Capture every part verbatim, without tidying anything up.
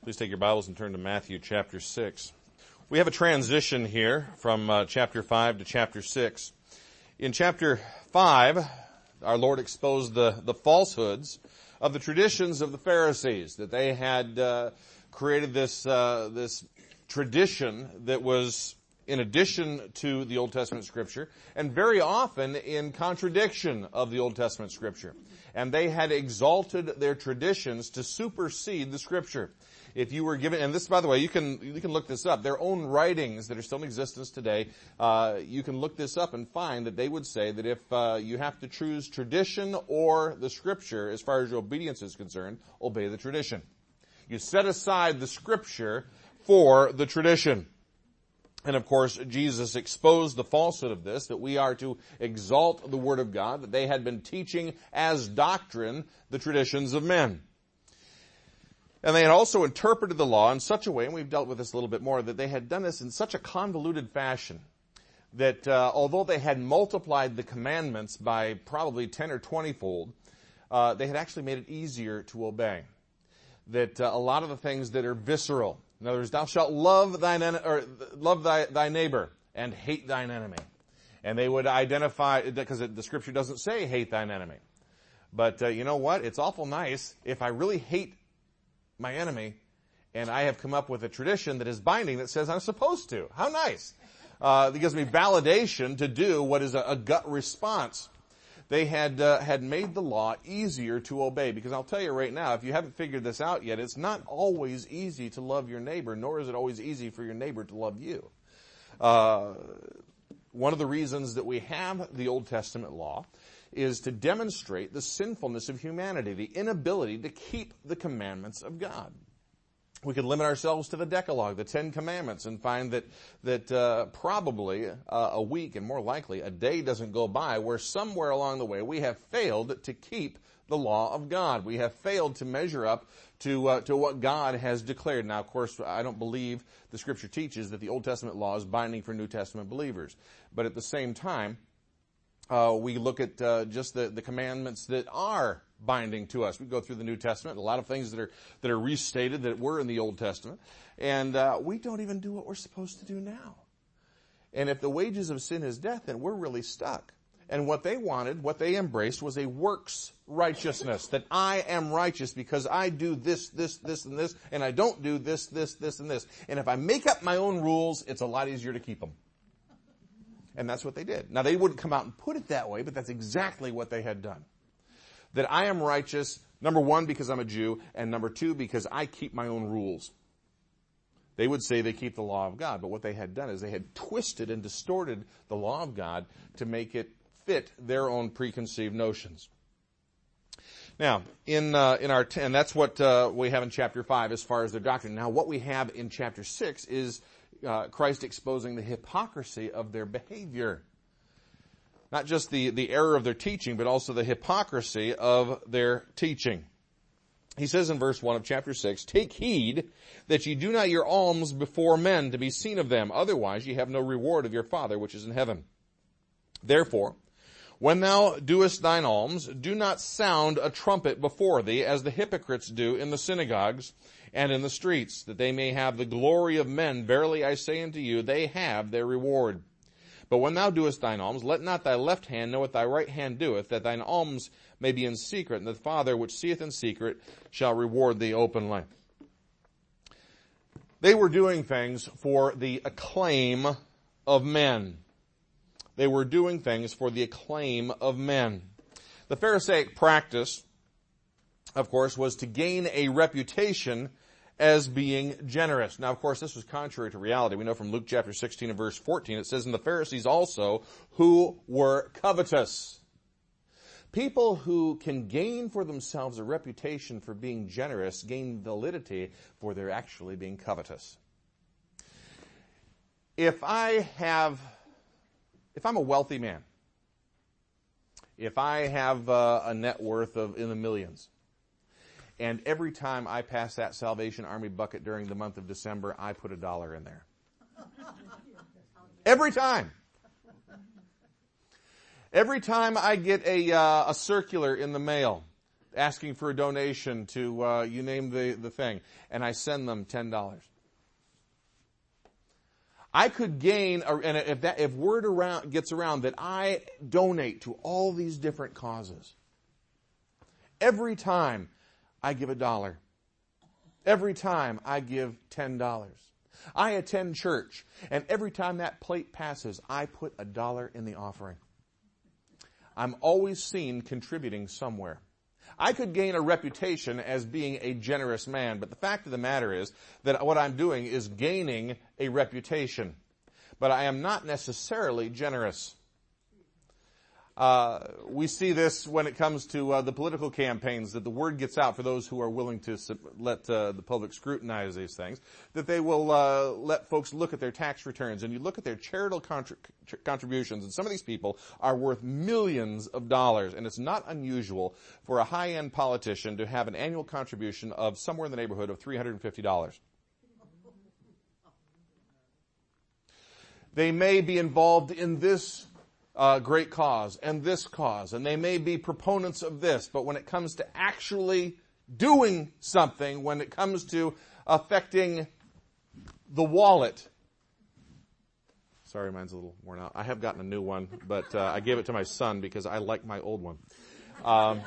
Please take your Bibles and turn to Matthew chapter six. We have a transition here from uh, chapter five to chapter six. In chapter five, our Lord exposed the, the falsehoods of the traditions of the Pharisees, that they had uh, created this uh, this tradition that was in addition to the Old Testament Scripture, and very often in contradiction of the Old Testament Scripture. And they had exalted their traditions to supersede the Scripture. If you were given, and this, by the way, you can you can look this up. Their own writings that are still in existence today, uh, you can look this up and find that they would say that if uh, you have to choose tradition or the Scripture, as far as your obedience is concerned, obey the tradition. You set aside the Scripture for the tradition. And of course, Jesus exposed the falsehood of this, that we are to exalt the Word of God, that they had been teaching as doctrine the traditions of men. And they had also interpreted the law in such a way, and we've dealt with this a little bit more, that they had done this in such a convoluted fashion that uh, although they had multiplied the commandments by probably ten or twenty fold, uh, they had actually made it easier to obey. That uh, a lot of the things that are visceral, in other words, thou shalt love thine en- or love thy, thy neighbor and hate thine enemy. And they would identify, because the Scripture doesn't say hate thine enemy. But uh, you know what? It's awful nice if I really hate my enemy, and I have come up with a tradition that is binding that says I'm supposed to. How nice. Uh, it gives me validation to do what is a, a gut response. They had uh, had made the law easier to obey, because I'll tell you right now, if you haven't figured this out yet, it's not always easy to love your neighbor, nor is it always easy for your neighbor to love you. Uh, one of the reasons that we have the Old Testament law is to demonstrate the sinfulness of humanity, the inability to keep the commandments of God. We could limit ourselves to the Decalogue, the Ten Commandments, and find that that uh, probably uh, a week, and more likely a day, doesn't go by where somewhere along the way we have failed to keep the law of God. We have failed to measure up to uh, to what God has declared. Now, of course, I don't believe the Scripture teaches that the Old Testament law is binding for New Testament believers. But at the same time, Uh, we look at uh, just the, the commandments that are binding to us. We go through the New Testament, a lot of things that are that are restated that were in the Old Testament, and uh, we don't even do what we're supposed to do now. And if the wages of sin is death, then we're really stuck. And what they wanted, what they embraced, was a works righteousness, that I am righteous because I do this, this, this, and this, and I don't do this, this, this, and this. And if I make up my own rules, it's a lot easier to keep them. And that's what they did. Now, they wouldn't come out and put it that way, but that's exactly what they had done. That I am righteous, number one, because I'm a Jew, and number two, because I keep my own rules. They would say they keep the law of God, but what they had done is they had twisted and distorted the law of God to make it fit their own preconceived notions. Now, in uh, in our t- and that's what uh, we have in chapter five as far as their doctrine. Now, what we have in chapter six is Uh, Christ exposing the hypocrisy of their behavior. Not just the, the error of their teaching, but also the hypocrisy of their teaching. He says in verse one of chapter six, "Take heed that ye do not your alms before men to be seen of them, otherwise ye have no reward of your Father which is in heaven. Therefore, when thou doest thine alms, do not sound a trumpet before thee, as the hypocrites do in the synagogues and in the streets, that they may have the glory of men. Verily I say unto you, they have their reward. But when thou doest thine alms, let not thy left hand know what thy right hand doeth, that thine alms may be in secret, and the Father which seeth in secret shall reward thee openly." They were doing things for the acclaim of men. They were doing things for the acclaim of men. The Pharisaic practice, of course, was to gain a reputation as being generous. Now, of course, this was contrary to reality. We know from Luke chapter sixteen and verse fourteen, it says, "And the Pharisees also, who were covetous." People who can gain for themselves a reputation for being generous gain validity for their actually being covetous. If I have, if I'm a wealthy man, if I have uh, a net worth of in the millions, and every time I pass that Salvation Army bucket during the month of December, I put a dollar in there. Every time. Every time I get a uh, a circular in the mail, asking for a donation to, uh, you name the, the thing, and I send them ten dollars. I could gain, and if that, if word around, gets around that I donate to all these different causes, every time I give a dollar, every time I give ten dollars, I attend church, and every time that plate passes, I put a dollar in the offering. I'm always seen contributing somewhere. I could gain a reputation as being a generous man, but the fact of the matter is that what I'm doing is gaining a reputation. But I am not necessarily generous. Uh, we see this when it comes to uh, the political campaigns, that the word gets out for those who are willing to sub- let uh, the public scrutinize these things, that they will uh, let folks look at their tax returns, and you look at their charitable contri- contributions, and some of these people are worth millions of dollars, and it's not unusual for a high-end politician to have an annual contribution of somewhere in the neighborhood of three hundred fifty dollars. They may be involved in this Uh, great cause and this cause, and they may be proponents of this, but when it comes to actually doing something, when it comes to affecting the wallet, sorry, mine's a little worn out. I have gotten a new one, but uh, I gave it to my son because I like my old one. Um,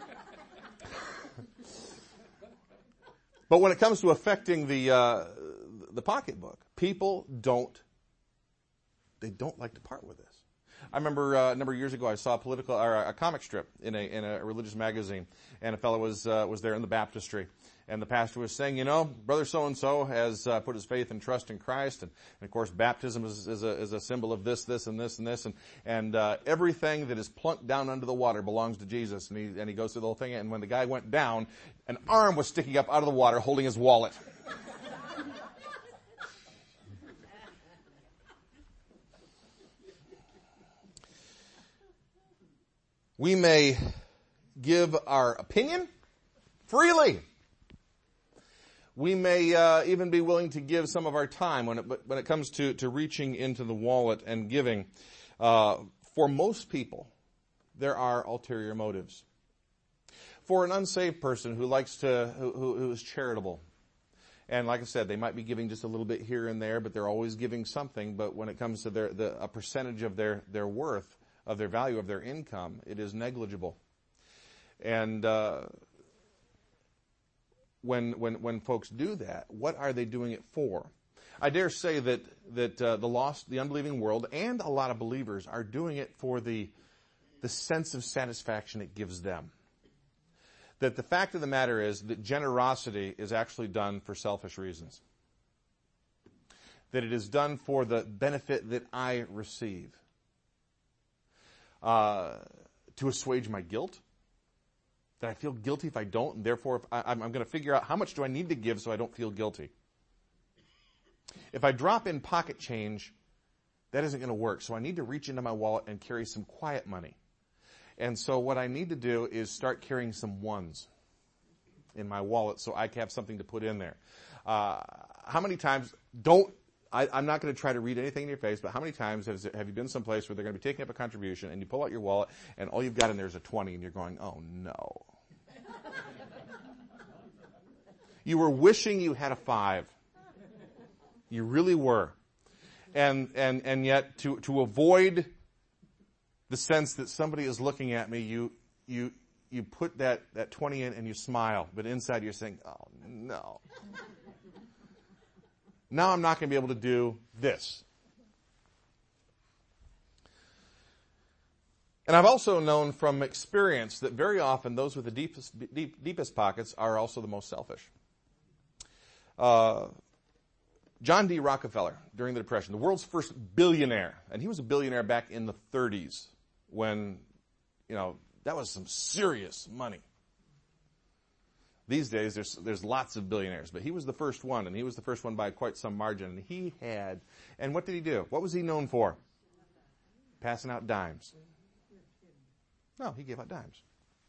but when it comes to affecting the uh, the pocketbook, people don't they don't like to part with this. I remember uh, a number of years ago I saw a political or a comic strip in a in a religious magazine, and a fellow was uh, was there in the baptistry, and the pastor was saying, you know, brother so and so has uh, put his faith and trust in Christ, and, and of course baptism is, is a is a symbol of this, this, and this, and this, and and uh, everything that is plunked down under the water belongs to Jesus, and he and he goes through the whole thing, and when the guy went down, an arm was sticking up out of the water holding his wallet. We may give our opinion freely. We may uh, even be willing to give some of our time when it, when it comes to, to reaching into the wallet and giving. Uh, for most people, there are ulterior motives. For an unsaved person who likes to, who, who is charitable, and like I said, they might be giving just a little bit here and there, but they're always giving something. But when it comes to their the, a percentage of their, their worth, of their value, of their income, it is negligible. And uh, when when when folks do that, what are they doing it for? I dare say that that uh, the lost, the unbelieving world, and a lot of believers are doing it for the the sense of satisfaction it gives them. That the fact of the matter is that generosity is actually done for selfish reasons. That it is done for the benefit that I receive. Uh, to assuage my guilt, that I feel guilty if I don't, and therefore if I, I'm, I'm going to figure out how much do I need to give so I don't feel guilty. If I drop in pocket change, that isn't going to work, so I need to reach into my wallet and carry some quiet money. And so what I need to do is start carrying some ones in my wallet so I can have something to put in there. Uh, how many times, don't I, I'm not going to try to read anything in your face, but how many times has, have you been someplace where they're going to be taking up a contribution and you pull out your wallet and all you've got in there is a twenty and you're going, oh no. You were wishing you had a five. You really were. And, and, and yet to, to avoid the sense that somebody is looking at me, you, you, you put that, that twenty in and you smile, but inside you're saying, oh no. Now I'm not going to be able to do this. And I've also known from experience that very often those with the deepest, deep, deepest pockets are also the most selfish. Uh, John D. Rockefeller, during the Depression, the world's first billionaire, and he was a billionaire back in the thirties when, you know, that was some serious money. These days, there's there's lots of billionaires, but he was the first one, and he was the first one by quite some margin. And he had, and what did he do? What was he known for? Passing out dimes. No, he gave out dimes.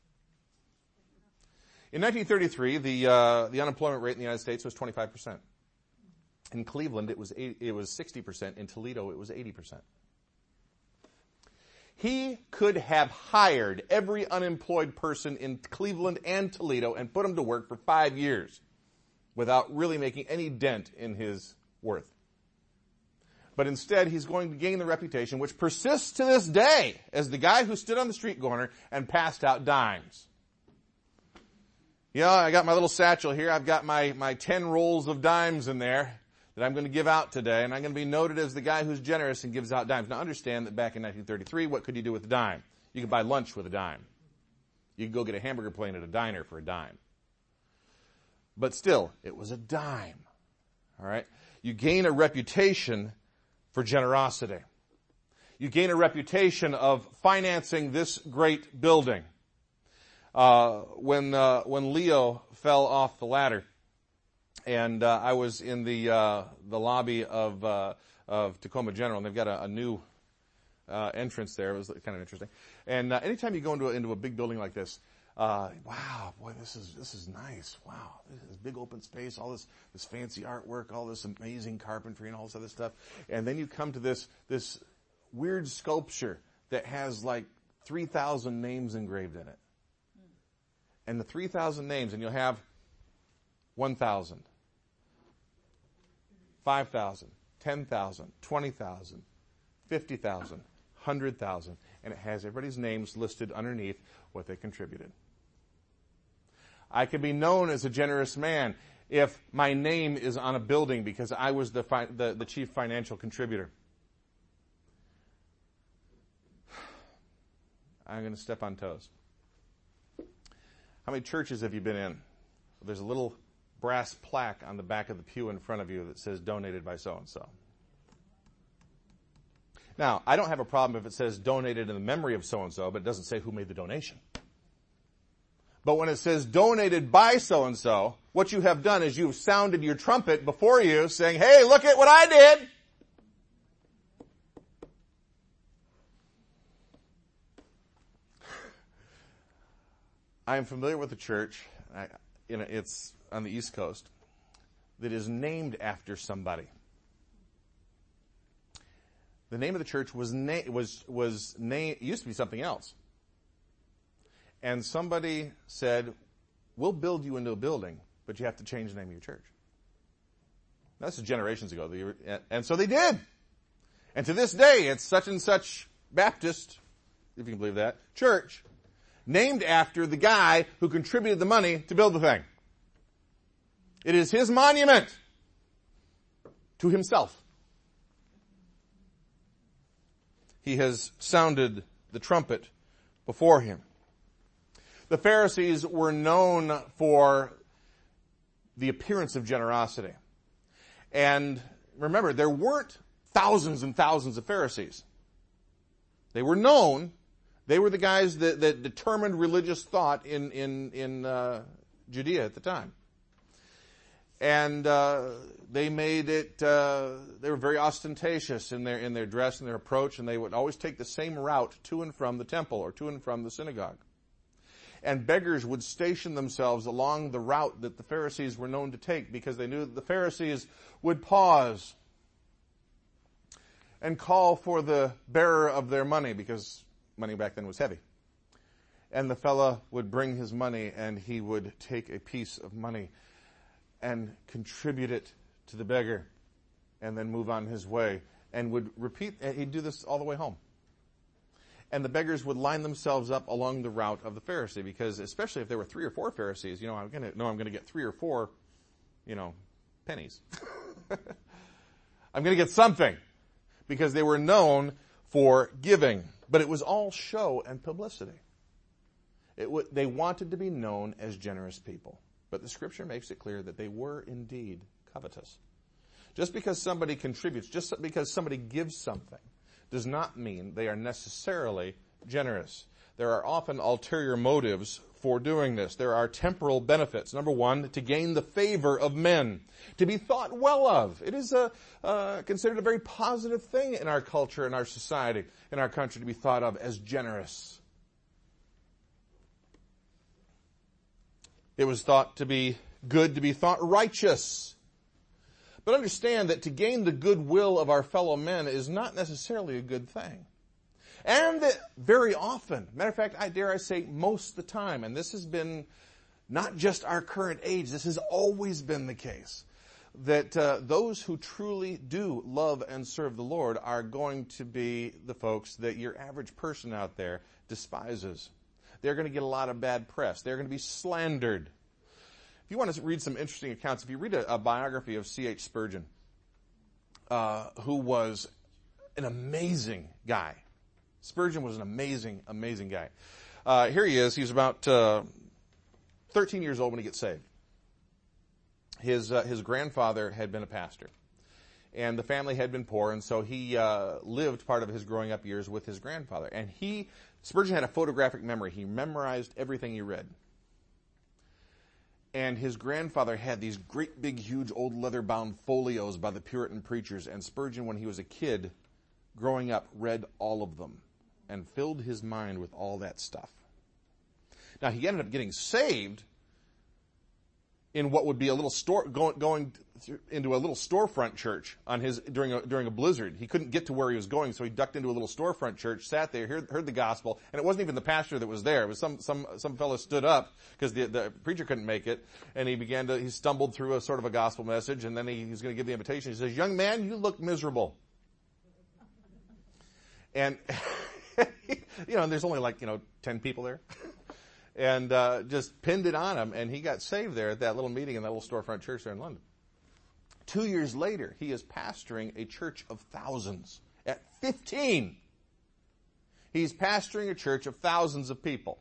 In nineteen thirty-three, the uh, the unemployment rate in the United States was twenty-five percent. In Cleveland, it was eight, it was sixty percent. In Toledo, it was eighty percent. He could have hired every unemployed person in Cleveland and Toledo and put them to work for five years without really making any dent in his worth. But instead, he's going to gain the reputation, which persists to this day, as the guy who stood on the street corner and passed out dimes. You know, I got my little satchel here. I've got my, my ten rolls of dimes in there that I'm going to give out today, and I'm going to be noted as the guy who's generous and gives out dimes. Now, understand that back in nineteen thirty-three, what could you do with a dime? You could buy lunch with a dime. You could go get a hamburger plane at a diner for a dime. But still, it was a dime. All right? You gain a reputation for generosity. You gain a reputation of financing this great building. Uh, when uh, when Leo fell off the ladder, and uh, I was in the uh, the lobby of uh, of Tacoma General, and they've got a, a new uh, entrance there. It was kind of interesting. And uh, anytime you go into a, into a big building like this, uh, wow, boy, this is this is nice. Wow, this big open space, all this this fancy artwork, all this amazing carpentry, and all this other stuff. And then you come to this this weird sculpture that has like three thousand names engraved in it. And the three thousand names, and you'll have one thousand, five thousand, ten thousand, twenty thousand, fifty thousand, one hundred thousand, and it has everybody's names listed underneath what they contributed. I can be known as a generous man if my name is on a building because I was the, fi- the, the chief financial contributor. I'm going to step on toes. How many churches have you been in? There's a little brass plaque on the back of the pew in front of you that says donated by so-and-so. Now, I don't have a problem if it says donated in the memory of so-and-so, but it doesn't say who made the donation. But when it says donated by so-and-so, what you have done is you've sounded your trumpet before you saying, hey, look at what I did. I am familiar with a church, I, you know, it's on the East Coast, that is named after somebody. The name of the church was na- was was na- used to be something else. And somebody said, we'll build you into a building, but you have to change the name of your church. Now, this is generations ago. And so they did. And to this day, it's such and such Baptist, if you can believe that, church, named after the guy who contributed the money to build the thing. It is his monument to himself. He has sounded the trumpet before him. The Pharisees were known for the appearance of generosity. And remember, there weren't thousands and thousands of Pharisees. They were known. They were the guys that, that determined religious thought in, in, in uh, Judea at the time. And uh, they made it, uh, they were very ostentatious in their, in their dress and their approach, and they would always take the same route to and from the temple or to and from the synagogue. And beggars would station themselves along the route that the Pharisees were known to take because they knew that the Pharisees would pause and call for the bearer of their money because money back then was heavy. And the fella would bring his money and he would take a piece of money and contribute it to the beggar and then move on his way and would repeat, he'd do this all the way home. And the beggars would line themselves up along the route of the Pharisee because especially if there were three or four Pharisees, you know, I'm going to know I'm going to get three or four, you know, pennies. I'm going to get something because they were known for giving. But it was all show and publicity. It w- they wanted to be known as generous people. But the Scripture makes it clear that they were indeed covetous. Just because somebody contributes, just because somebody gives something, does not mean they are necessarily generous. There are often ulterior motives for doing this. There are temporal benefits. Number one, to gain the favor of men, to be thought well of. It is a, uh, considered a very positive thing in our culture, in our society, in our country to be thought of as generous. It was thought to be good to be thought righteous. But understand that to gain the goodwill of our fellow men is not necessarily a good thing. And very often, matter of fact, I dare I say most of the time, and this has been not just our current age, this has always been the case, that uh, those who truly do love and serve the Lord are going to be the folks that your average person out there despises. They're going to get a lot of bad press. They're going to be slandered. If you want to read some interesting accounts, if you read a, a biography of C H Spurgeon, uh, who was an amazing guy. Spurgeon was an amazing, amazing guy. Uh, here he is. He's about uh, thirteen years old when he gets saved. His uh, his grandfather had been a pastor, and the family had been poor, and so he uh, lived part of his growing up years with his grandfather. And he, Spurgeon had a photographic memory. He memorized everything he read. And his grandfather had these great big huge old leather-bound folios by the Puritan preachers, and Spurgeon, when he was a kid, growing up, read all of them and filled his mind with all that stuff. Now, he ended up getting saved in what would be a little store, going, going into a little storefront church on his, during a, during a blizzard. He couldn't get to where he was going, so he ducked into a little storefront church, sat there, heard, heard the gospel, and it wasn't even the pastor that was there. It was some, some, some fellow stood up because the, the preacher couldn't make it, and he began to, he stumbled through a sort of a gospel message, and then he, he was going to give the invitation. He says, "Young man, you look miserable." And, you know, there's only like, you know, ten people there. And uh, just pinned it on him, and he got saved there at that little meeting in that little storefront church there in London. Two years later, he is pastoring a church of thousands. At fifteen, he's pastoring a church of thousands of people.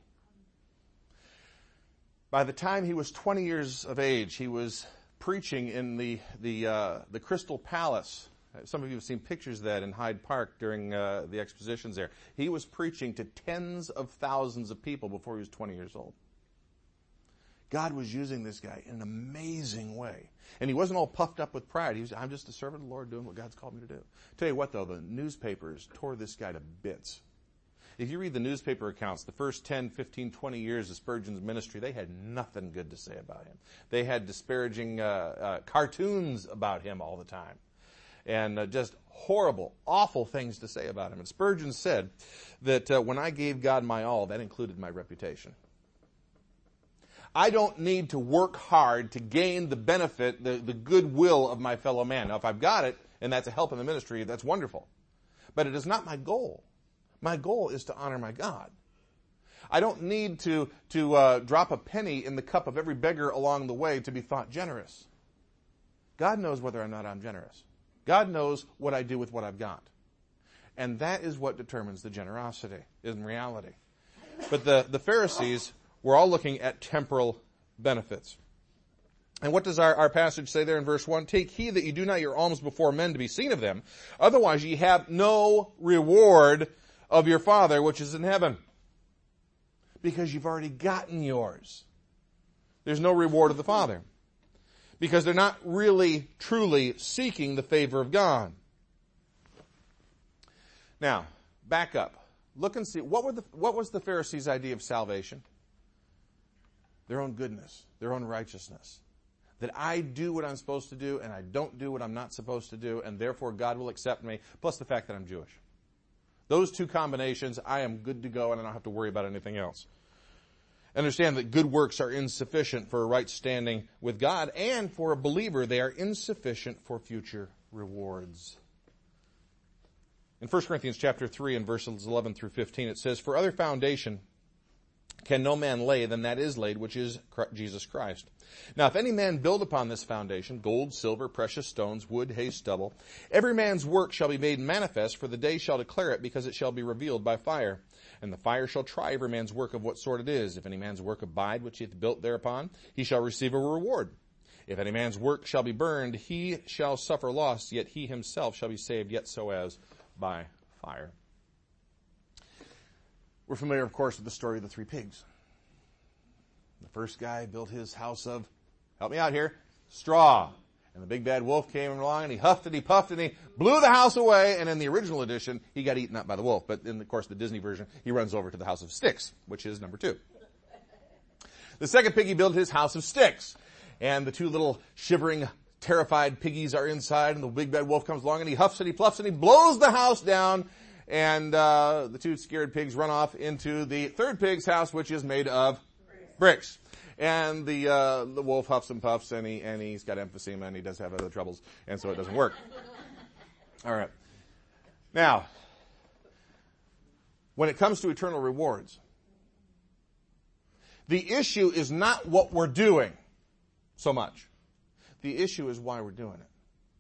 By the time he was twenty years of age, he was preaching in the the uh, the Crystal Palace. Some of you have seen pictures of that in Hyde Park during uh, the expositions there. He was preaching to tens of thousands of people before he was twenty years old. God was using this guy in an amazing way. And he wasn't all puffed up with pride. He was, I'm just a servant of the Lord doing what God's called me to do. Tell you what, though, the newspapers tore this guy to bits. If you read the newspaper accounts, the first ten, fifteen, twenty years of Spurgeon's ministry, they had nothing good to say about him. They had disparaging uh, uh, cartoons about him all the time. And uh, just horrible, awful things to say about him. And Spurgeon said that uh, when I gave God my all, that included my reputation. I don't need to work hard to gain the benefit, the, the goodwill of my fellow man. Now, if I've got it, and that's a help in the ministry, that's wonderful. But it is not my goal. My goal is to honor my God. I don't need to, to uh, drop a penny in the cup of every beggar along the way to be thought generous. God knows whether or not I'm generous. God knows what I do with what I've got. And that is what determines the generosity in reality. But the, the Pharisees were all looking at temporal benefits. And what does our, our passage say there in verse one? Take heed that you do not your alms before men to be seen of them. Otherwise ye have no reward of your Father which is in heaven. Because you've already gotten yours. There's no reward of the Father. Because they're not really, truly seeking the favor of God. Now, back up. Look and see. What, were the, what was the Pharisees' idea of salvation? Their own goodness. Their own righteousness. That I do what I'm supposed to do and I don't do what I'm not supposed to do, and therefore God will accept me, plus the fact that I'm Jewish. Those two combinations, I am good to go and I don't have to worry about anything else. Understand that good works are insufficient for a right standing with God, and for a believer, they are insufficient for future rewards. In First Corinthians chapter three and verses eleven through fifteen, it says, For other foundation can no man lay than that is laid, which is Jesus Christ. Now if any man build upon this foundation, gold, silver, precious stones, wood, hay, stubble, every man's work shall be made manifest, for the day shall declare it, because it shall be revealed by fire. And the fire shall try every man's work of what sort it is. If any man's work abide which he hath built thereupon, he shall receive a reward. If any man's work shall be burned, he shall suffer loss, yet he himself shall be saved, yet so as by fire. We're familiar, of course, with the story of the three pigs. The first guy built his house of, help me out here, straw. And the big bad wolf came along and he huffed and he puffed and he blew the house away. And in the original edition, he got eaten up by the wolf. But in, of course, the Disney version, he runs over to the house of sticks, which is number two. The second pig, he built his house of sticks. And the two little shivering, terrified piggies are inside, and the big bad wolf comes along and he huffs and he puffs and he blows the house down. And uh, the two scared pigs run off into the third pig's house, which is made of bricks. And the uh, the wolf huffs and puffs, and he and he's got emphysema, and he does have other troubles, and so it doesn't work. All right. Now, when it comes to eternal rewards, the issue is not what we're doing so much. The issue is why we're doing it.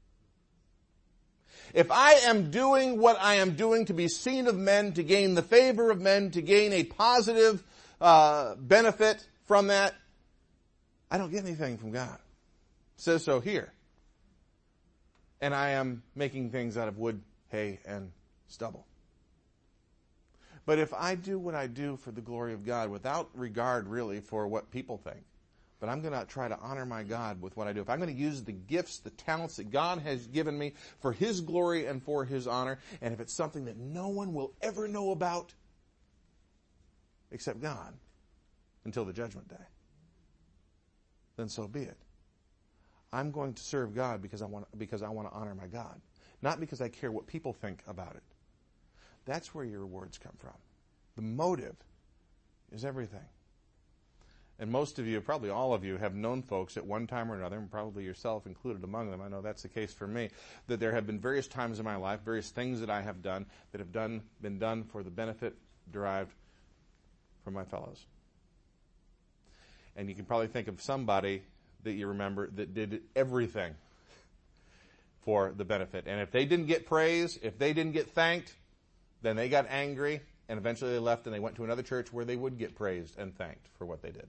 If I am doing what I am doing to be seen of men, to gain the favor of men, to gain a positive uh, benefit from that, I don't get anything from God. It says so here. And I am making things out of wood, hay, and stubble. But if I do what I do for the glory of God without regard really for what people think, but I'm going to try to honor my God with what I do. If I'm going to use the gifts, the talents that God has given me for His glory and for His honor, and if it's something that no one will ever know about except God until the judgment day, then so be it. I'm going to serve God because I want because I want to honor my God, not because I care what people think about it. That's where your rewards come from. The motive is everything. And most of you, probably all of you, have known folks at one time or another, and probably yourself included among them. I know that's the case for me, that there have been various times in my life, various things that I have done that have done been done for the benefit derived from my fellows. And you can probably think of somebody that you remember that did everything for the benefit. And if they didn't get praise, if they didn't get thanked, then they got angry, and eventually they left and they went to another church where they would get praised and thanked for what they did.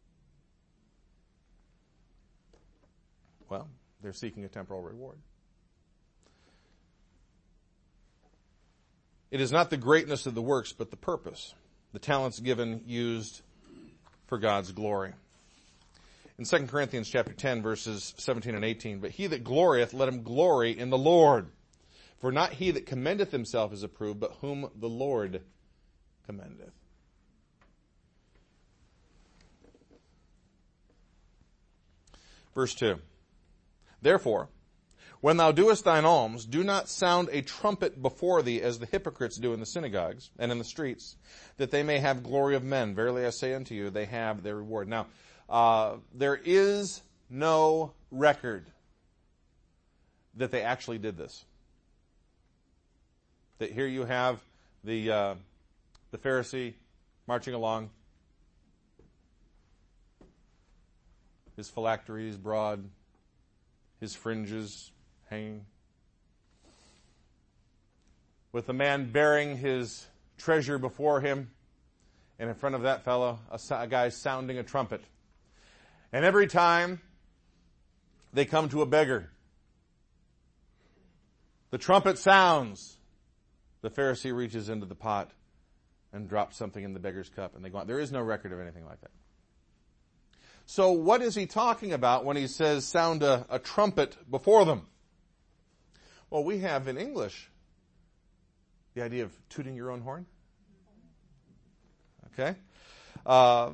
Well, they're seeking a temporal reward. It is not the greatness of the works, but the purpose. The talents given, used for God's glory. In Second Corinthians chapter ten, verses seventeen and eighteen, but he that glorieth, let him glory in the Lord. For not he that commendeth himself is approved, but whom the Lord commendeth. Verse two. Therefore, when thou doest thine alms, do not sound a trumpet before thee as the hypocrites do in the synagogues and in the streets, that they may have glory of men. Verily I say unto you, they have their reward. Now, uh, there is no record that they actually did this. That here you have the uh, the Pharisee marching along, his phylacteries broad, his fringes hanging, with the man bearing his treasure before him, and in front of that fellow, a, a guy sounding a trumpet. And every time they come to a beggar, the trumpet sounds. The Pharisee reaches into the pot and drops something in the beggar's cup, and they go on. There is no record of anything like that. So what is he talking about when he says sound a, a trumpet before them? Well, we have in English the idea of tooting your own horn. Okay? Uh,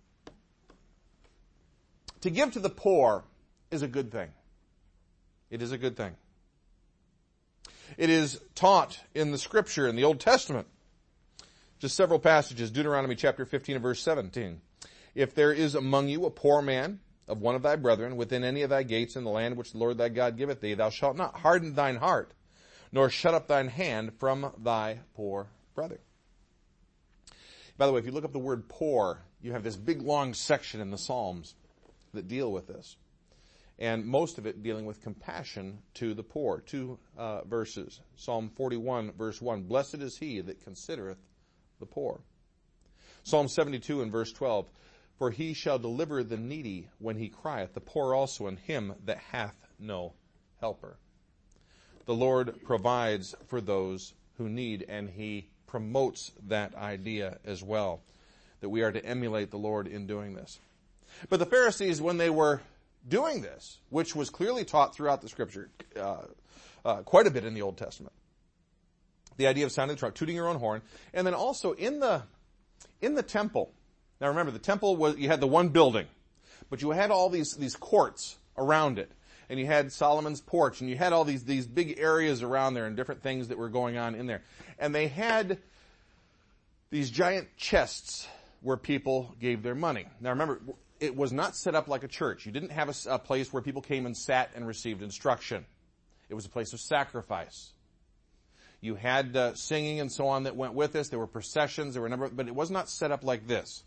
to give to the poor is a good thing. It is a good thing. It is taught in the Scripture in the Old Testament. Just several passages. Deuteronomy chapter fifteen and verse seventeen. If there is among you a poor man of one of thy brethren within any of thy gates in the land which the Lord thy God giveth thee, thou shalt not harden thine heart, nor shut up thine hand from thy poor brother. By the way, if you look up the word poor, you have this big long section in the Psalms that deal with this. And most of it dealing with compassion to the poor. Two uh, verses. Psalm forty-one, verse one. Blessed is he that considereth the poor. Psalm seventy-two and verse twelve. For he shall deliver the needy when he crieth, the poor also, and him that hath no helper. The Lord provides for those who need, and he promotes that idea as well, that we are to emulate the Lord in doing this. But the Pharisees, when they were doing this, which was clearly taught throughout the Scripture, uh, uh, quite a bit in the Old Testament, the idea of sounding the trumpet, tooting your own horn, and then also in the in the temple. Now remember, the temple was, you had the one building, but you had all these these courts around it, and you had Solomon's porch, and you had all these, these big areas around there and different things that were going on in there. And they had these giant chests where people gave their money. Now remember, it was not set up like a church. You didn't have a, a place where people came and sat and received instruction. It was a place of sacrifice. You had uh, singing and so on that went with this. There were processions. There were a number, but it was not set up like this.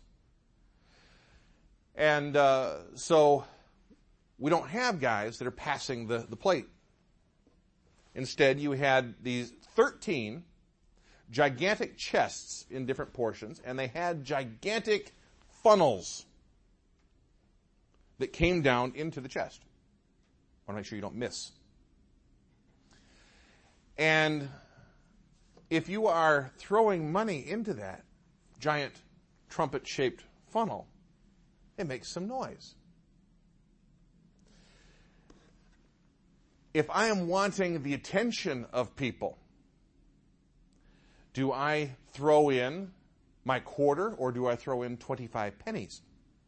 And uh, so we don't have guys that are passing the, the plate. Instead, you had these thirteen gigantic chests in different portions, and they had gigantic funnels that came down into the chest. I want to make sure you don't miss. And if you are throwing money into that giant trumpet-shaped funnel, it makes some noise. If I am wanting the attention of people, do I throw in my quarter or do I throw in twenty-five pennies?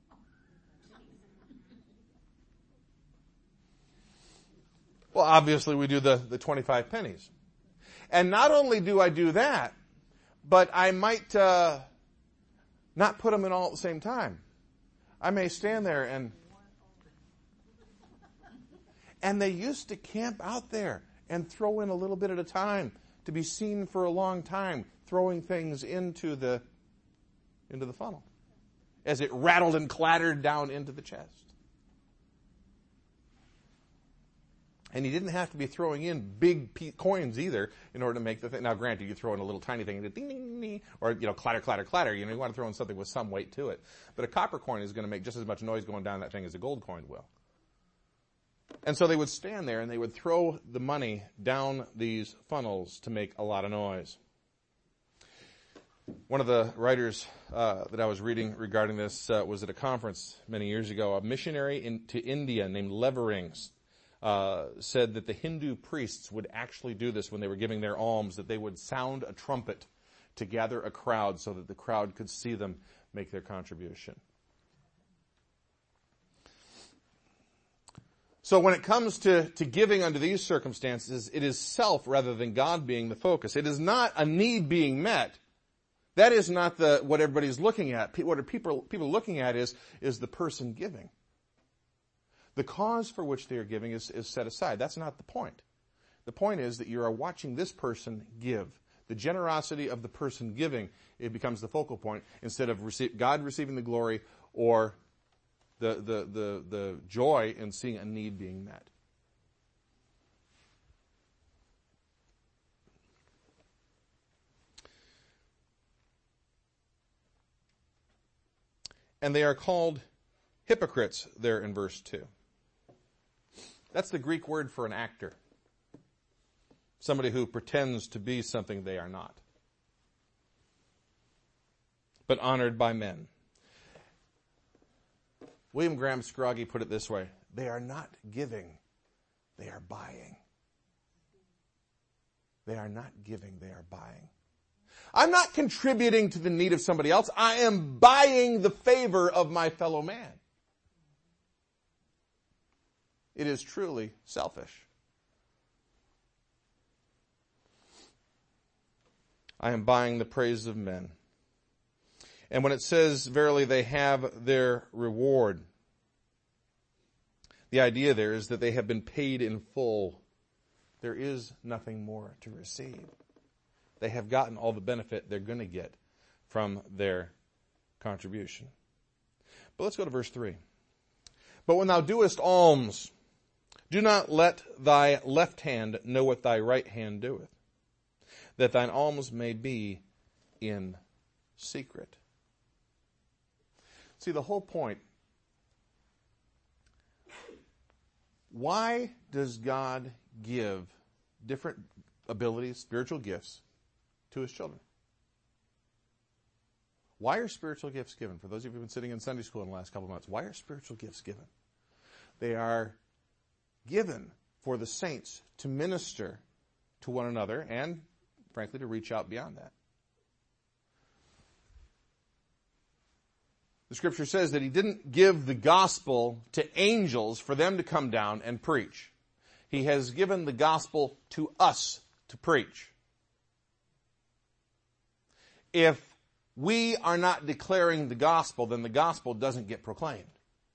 Well, obviously we do the, the twenty-five pennies. And not only do I do that, but I might uh, not put them in all at the same time. I may stand there and... And they used to camp out there and throw in a little bit at a time to be seen for a long time, throwing things into the, into the funnel as it rattled and clattered down into the chest. And you didn't have to be throwing in big pe- coins either in order to make the thing. Now, granted, you throw in a little tiny thing, and ding, ding, ding, or, you know, clatter, clatter, clatter. You know, you want to throw in something with some weight to it. But a copper coin is going to make just as much noise going down that thing as a gold coin will. And so they would stand there and they would throw the money down these funnels to make a lot of noise. One of the writers uh, that I was reading regarding this uh, was at a conference many years ago. A missionary in, to India named Leverings uh, said that the Hindu priests would actually do this when they were giving their alms, that they would sound a trumpet to gather a crowd so that the crowd could see them make their contribution. So when it comes to, to giving under these circumstances, it is self rather than God being the focus. It is not a need being met. That is not the what everybody's looking at. What are people people looking at is, is the person giving. The cause for which they are giving is, is set aside. That's not the point. The point is that you are watching this person give. The generosity of the person giving, it becomes the focal point instead of receive, God receiving the glory or The, the, the, the joy in seeing a need being met. And they are called hypocrites there in verse two. That's the Greek word for an actor. Somebody who pretends to be something they are not. But honored by men. William Graham Scroggie put it this way: they are not giving, they are buying. They are not giving, they are buying. I'm not contributing to the need of somebody else. I am buying the favor of my fellow man. It is truly selfish. I am buying the praise of men. And when it says, verily they have their reward, the idea there is that they have been paid in full. There is nothing more to receive. They have gotten all the benefit they're going to get from their contribution. But let's go to verse three. But when thou doest alms, do not let thy left hand know what thy right hand doeth, that thine alms may be in secret. See, the whole point, why does God give different abilities, spiritual gifts, to his children? Why are spiritual gifts given? For those of you who have been sitting in Sunday school in the last couple of months, why are spiritual gifts given? They are given for the saints to minister to one another and, frankly, to reach out beyond that. The scripture says that he didn't give the gospel to angels for them to come down and preach. He has given the gospel to us to preach. If we are not declaring the gospel, then the gospel doesn't get proclaimed.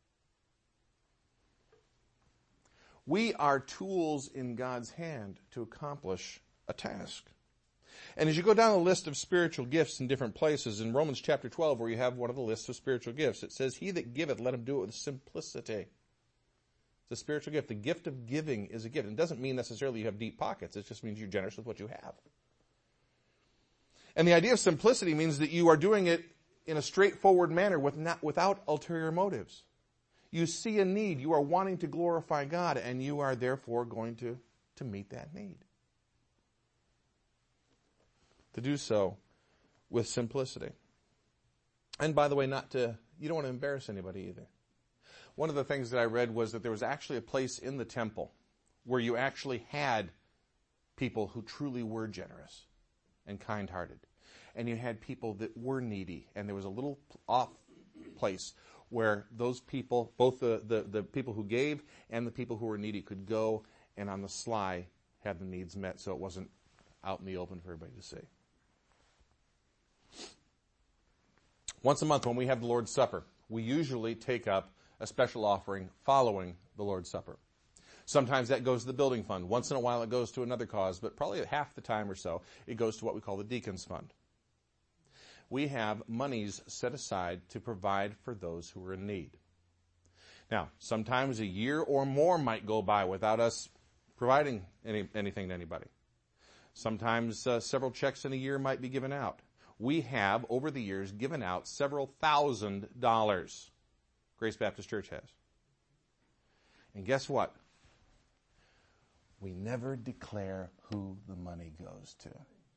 We are tools in God's hand to accomplish a task. And as you go down the list of spiritual gifts in different places, in Romans chapter twelve, where you have one of the lists of spiritual gifts, it says, he that giveth, let him do it with simplicity. It's a spiritual gift. The gift of giving is a gift. It doesn't mean necessarily you have deep pockets. It just means you're generous with what you have. And the idea of simplicity means that you are doing it in a straightforward manner with not, without ulterior motives. You see a need. You are wanting to glorify God, and you are therefore going to, to meet that need. To do so with simplicity. And by the way, not to, you don't want to embarrass anybody either. One of the things that I read was that there was actually a place in the temple where you actually had people who truly were generous and kind-hearted. And you had people that were needy. And there was a little off place where those people, both the, the, the people who gave and the people who were needy, could go and on the sly have the needs met, so it wasn't out in the open for everybody to see. Once a month when we have the Lord's Supper, we usually take up a special offering following the Lord's Supper. Sometimes that goes to the building fund. Once in a while it goes to another cause, but probably half the time or so it goes to what we call the deacons fund. We have monies set aside to provide for those who are in need. Now, sometimes a year or more might go by without us providing any, anything to anybody. Sometimes uh, several checks in a year might be given out. We have, over the years, given out several thousand dollars. Grace Baptist Church has. And guess what? We never declare who the money goes to.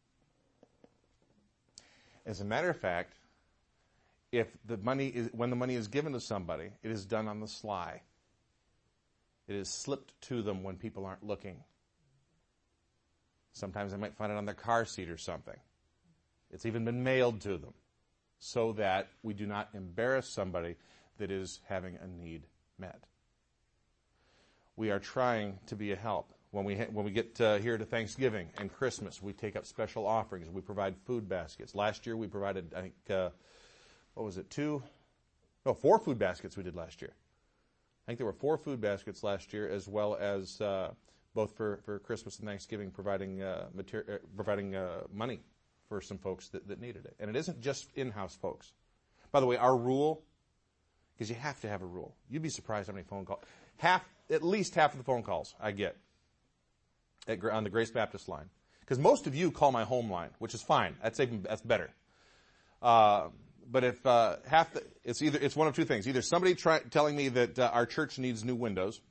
As a matter of fact, if the money is, when the money is given to somebody, it is done on the sly. It is slipped to them when people aren't looking. Sometimes they might find it on their car seat or something. It's even been mailed to them so that we do not embarrass somebody that is having a need met. We are trying to be a help. When we ha- when we get uh, here to Thanksgiving and Christmas, we take up special offerings. We provide food baskets. Last year we provided, I think, uh, what was it, two? No, four food baskets we did last year. I think there were four food baskets last year, as well as uh, both for, for Christmas and Thanksgiving, providing uh, mater- uh, providing uh, money for some folks that, that needed it. And it isn't just in-house folks. By the way, our rule, because you have to have a rule. You'd be surprised how many phone calls. Half, at least half of the phone calls I get at, on the Grace Baptist line. Because most of you call my home line, which is fine. That's even, that's better. Uh, but if uh, half the, it's either it's one of two things. Either somebody try, telling me that uh, our church needs new windows,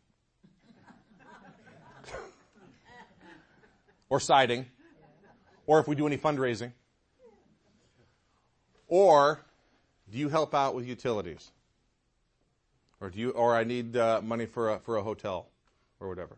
or siding, or if we do any fundraising, or do you help out with utilities, or do you, or I need uh, money for a, for a hotel, or whatever.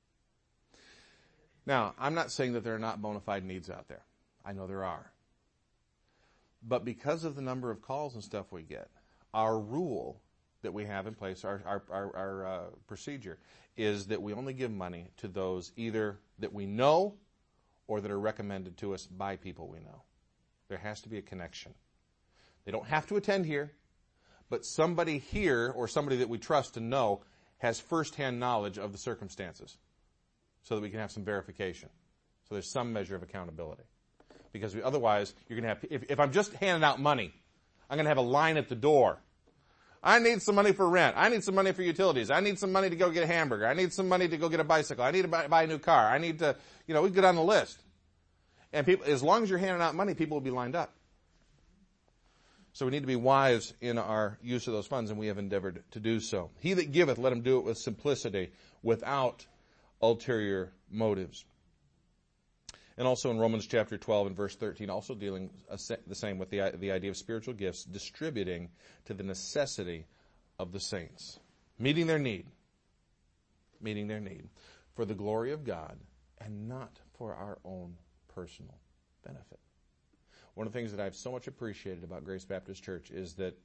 Now, I'm not saying that there are not bona fide needs out there. I know there are. But because of the number of calls and stuff we get, our rule that we have in place, our our, our, our uh, procedure, is that we only give money to those either that we know or that are recommended to us by people we know. There has to be a connection. They don't have to attend here, but somebody here or somebody that we trust to know has firsthand knowledge of the circumstances so that we can have some verification. So there's some measure of accountability. Because we, otherwise, you're going to have, if, if I'm just handing out money, I'm going to have a line at the door. I need some money for rent. I need some money for utilities. I need some money to go get a hamburger. I need some money to go get a bicycle. I need to buy, buy a new car. I need to, you know, we go down the list. And people, as long as you're handing out money, people will be lined up. So we need to be wise in our use of those funds, and we have endeavored to do so. He that giveth, let him do it with simplicity, without ulterior motives. And also in Romans chapter twelve and verse thirteen, also dealing the same with the, the idea of spiritual gifts, distributing to the necessity of the saints. Meeting their need. Meeting their need. For the glory of God and not for our own personal benefit. One of the things that I've so much appreciated about Grace Baptist Church is that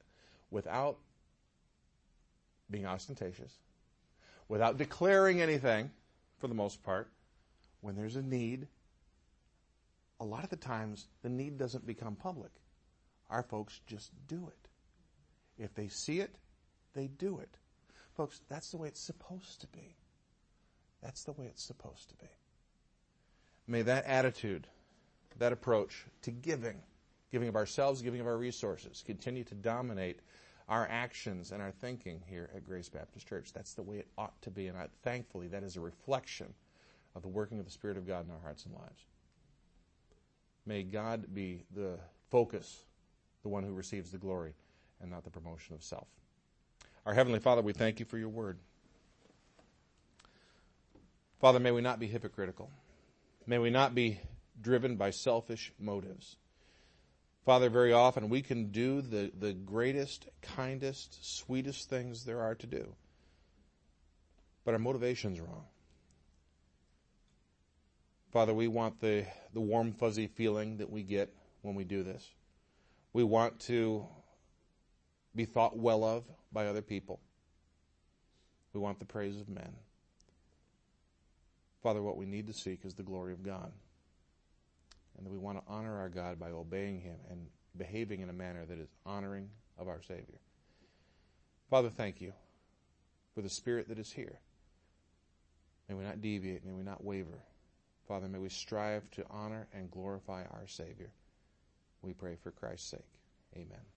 without being ostentatious, without declaring anything, for the most part. When there's a need, a lot of the times the need doesn't become public. Our folks just do it. If they see it, they do it. Folks, that's the way it's supposed to be. That's the way it's supposed to be. May that attitude, that approach to giving, giving of ourselves, giving of our resources, continue to dominate our actions and our thinking here at Grace Baptist Church. That's the way it ought to be, and I, thankfully that is a reflection of the working of the Spirit of God in our hearts and lives. May God be the focus, the one who receives the glory, and not the promotion of self. Our Heavenly Father, we thank you for your word. Father, may we not be hypocritical. May we not be driven by selfish motives. Father, very often we can do the, the greatest, kindest, sweetest things there are to do. But our motivation's wrong. Father, we want the, the warm, fuzzy feeling that we get when we do this. We want to be thought well of by other people. We want the praise of men. Father, what we need to seek is the glory of God. And that we want to honor our God by obeying him and behaving in a manner that is honoring of our Savior. Father, thank you for the Spirit that is here. May we not deviate, may we not waver. Father, may we strive to honor and glorify our Savior. We pray for Christ's sake. Amen.